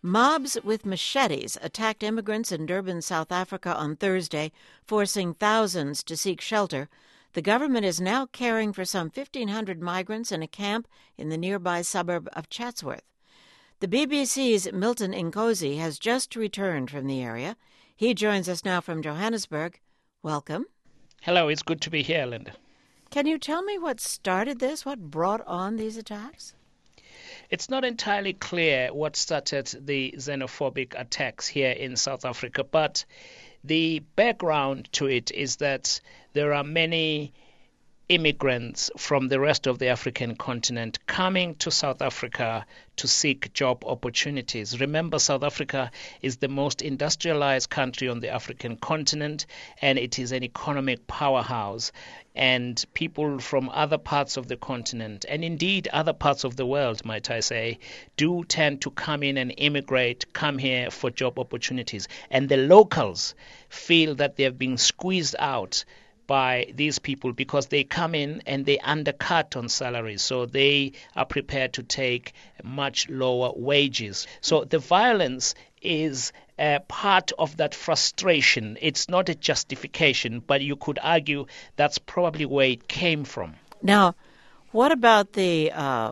Mobs with machetes attacked immigrants in Durban, South Africa on Thursday, forcing thousands to seek shelter. The government is now caring for some 1,500 migrants in a camp in the nearby suburb of Chatsworth. The BBC's Milton Nkosi has just returned from the area. He joins us now from Johannesburg. Welcome. Hello, it's good to be here, Linda. Can you tell me what started this? What brought on these attacks? It's not entirely clear what started the xenophobic attacks here in South Africa, but the background to it is that there are many immigrants from the rest of the African continent coming to South Africa to seek job opportunities. Remember, South Africa is the most industrialized country on the African continent, and it is an economic powerhouse. And people from other parts of the continent, and indeed other parts of the world, might I say, do tend to come in and immigrate, come here for job opportunities. And the locals feel that they have been squeezed out by these people because they come in and they undercut on salaries, so they are prepared to take much lower wages. So the violence is part of that frustration. It's not a justification, but you could argue that's probably where it came from. Now, what about the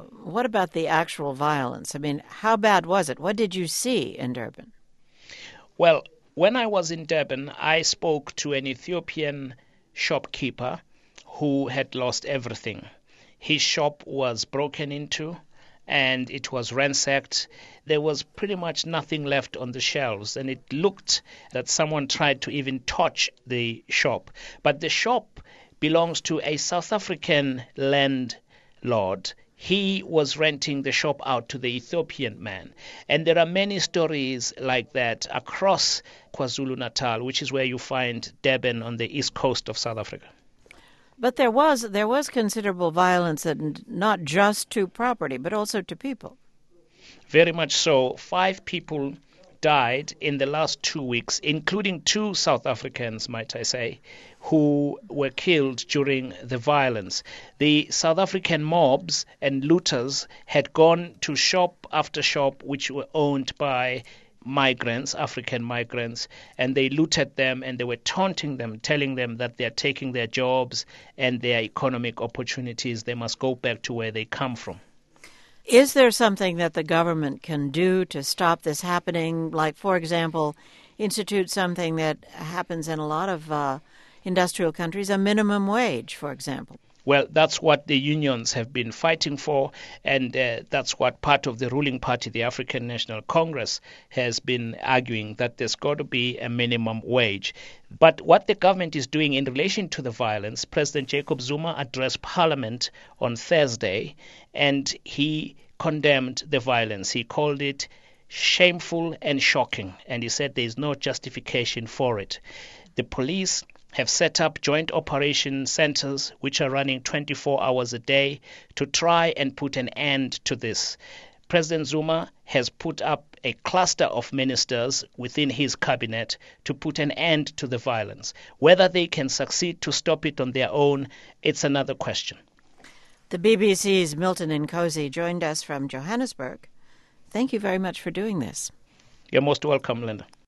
actual violence? I mean, how bad was it? What did you see in Durban? Well, when I was in Durban, I spoke to an Ethiopian shopkeeper who had lost everything. His shop was broken into and it was ransacked. There was pretty much nothing left on the shelves, and it looked that someone tried to even touch the shop. But the shop belongs to a South African landlord. He was renting the shop out to the Ethiopian man. And there are many stories like that across KwaZulu-Natal, which is where you find Durban on the east coast of South Africa. But there was considerable violence, and not just to property, but also to people. Very much so. 5 people died in the last 2 weeks, including 2 South Africans, might I say, who were killed during the violence. The South African mobs and looters had gone to shop after shop which were owned by migrants, African migrants, and they looted them and they were taunting them, telling them that they are taking their jobs and their economic opportunities. They must go back to where they come from. Is there something that the government can do to stop this happening? Like, for example, institute something that happens in a lot of industrial countries, a minimum wage, for example? Well, that's what the unions have been fighting for, and that's what part of the ruling party, the African National Congress, has been arguing, that there's got to be a minimum wage. But what the government is doing in relation to the violence, President Jacob Zuma addressed Parliament on Thursday, and he condemned the violence. He called it shameful and shocking, and he said there is no justification for it. The police have set up joint operation centers which are running 24 hours a day to try and put an end to this. President Zuma has put up a cluster of ministers within his cabinet to put an end to the violence. Whether they can succeed to stop it on their own, it's another question. The BBC's Milton Nkosi joined us from Johannesburg. Thank you very much for doing this. You're most welcome, Linda.